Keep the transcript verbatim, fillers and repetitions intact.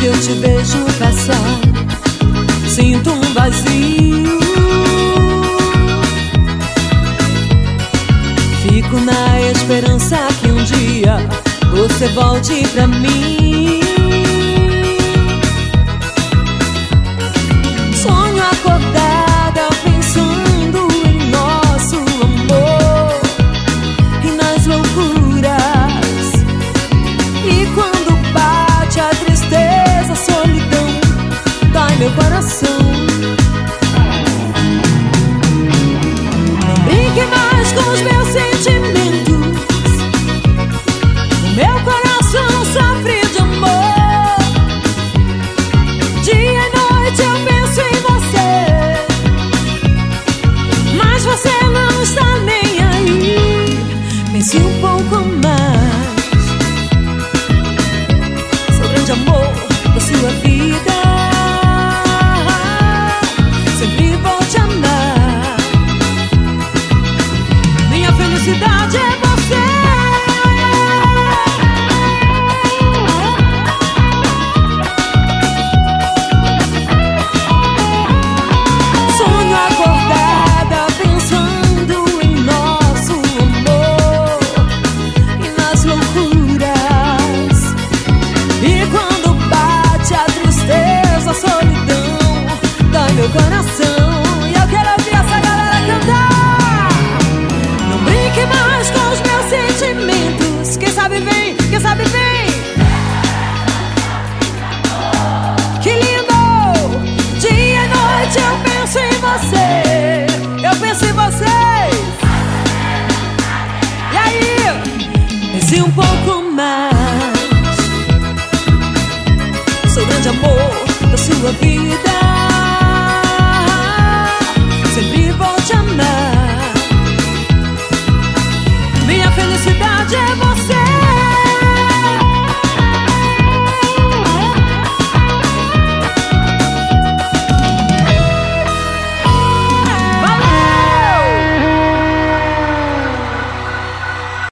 que eu te vejo passar, sinto um vazio. Fico na esperança que um dia você volte pra mim. Sonho acordada pensando em nosso amor e nas loucuras. E quando bate a tristeza, a solidão, dói meu coração. Não brinque mais com os meus sentimentos. O meu coração sofre de amor. Dia e noite eu penso em você, mas você não está nem aí. Pense um pouco mais. Seu grande amor da sua vida, sempre vou te amar. Minha felicidade é você. Sonho acordada pensando em nosso amor e nas loucuras. E quando bate a tristeza, a solidão, dói meu coração. E eu quero ouvir essa galera cantar. Não brinque mais com os meus sentimentos. Quem sabe vem, quem sabe vem. Que lindo! Dia e noite eu penso em você. Eu penso em vocês. E aí? Pense um pouco